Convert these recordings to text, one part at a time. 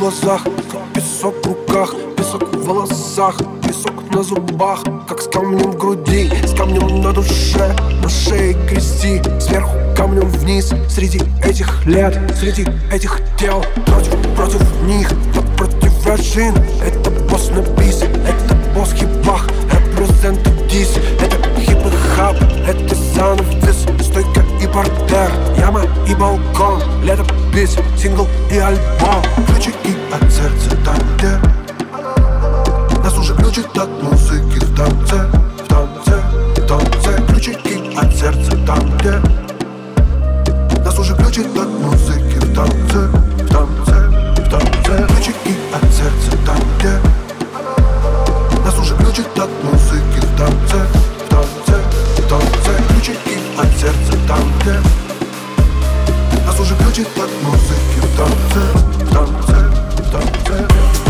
глазах, как песок в руках, песок в волосах, песок на зубах, как с камнем в груди, с камнем на душе, на шее крести, сверху камнем вниз. Среди этих лет, среди этих тел, против них, но против вражин. Это босс на бисе, это босс хип-бах, represent this. Это хип и хаб, это занавес, стойка и портер, яма и балкон, летопись, сингл и альбом. Ключи и от сердца там, где нас уже ключит от музыки в танце, в танце, в танце. Ключи и от сердца там, где нас уже ключит от музыки в танце, в танце, в танце. Ключи и от сердца там, где нас уже ключит от музыки в танце, в танце, в танце. Ключи и от сердца там, где нас уже ключит от музыки в танце, в танце, в танце.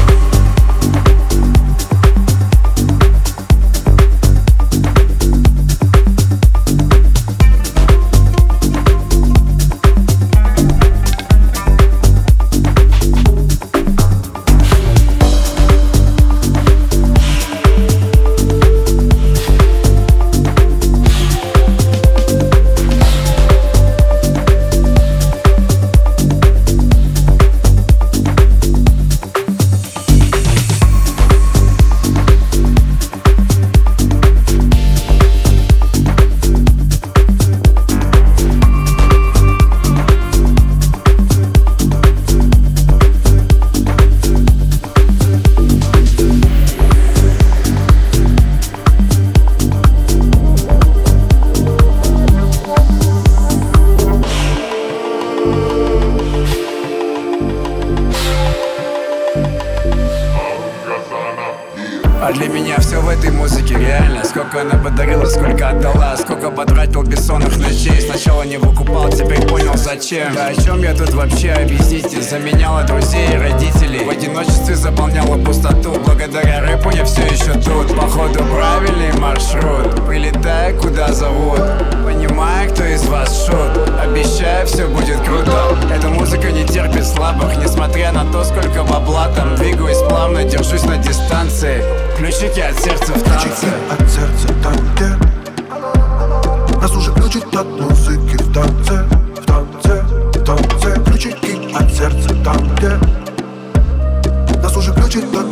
А для меня все в этой музыке реально. Сколько она подарила, сколько отдала, сколько потратил бессонных ночей. Сначала не выкупал, теперь понял зачем. Да о чем я тут вообще, объясните? Заменяла друзей и родителей, в одиночестве заполняла пустоту. Благодаря рэпу я все еще тут. Походу правильный маршрут, прилетая куда зовут, понимая, кто из вас шут. Обещаю, все будет круто. Эта музыка не терпит слабых, несмотря на то, сколько бабла там. Двигаюсь плавно, держусь на дистанции. Ключики от сердца в танце. Ключики от сердца там, где нас уже ключит от музыки в танце, в танце, в танце. Ключики от сердца там, где нас уже ключит от